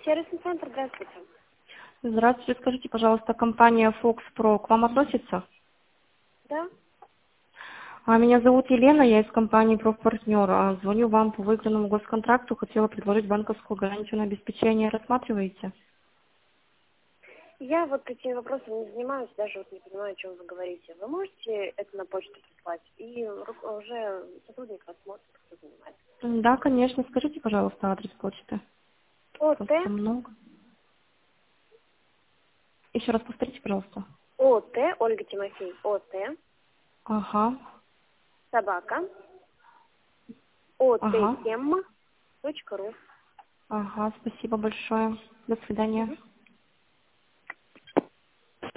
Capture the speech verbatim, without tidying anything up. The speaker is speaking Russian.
сервисный центр, здравствуйте. Здравствуйте, скажите, пожалуйста, компания Fox Pro к вам относится? Да? А, Меня зовут Елена, я из компании Профпартнер. А, Звоню вам по выигранному госконтракту, хотела предложить банковскую гарантию на обеспечение. Рассматриваете? Я вот такими вопросами не занимаюсь, даже вот не понимаю, о чем вы говорите. Вы можете это на почту прислать? И ру- уже сотрудник рассмотрит, кто занимается. М, Да, конечно. Скажите, пожалуйста, адрес почты. ОТ, Просто много. Еще раз повторите, пожалуйста. ОТ, Ольга Тимофей, ОТ, Ага, собака, ага, отем точка ру. ага. Спасибо большое. До свидания. Мгм.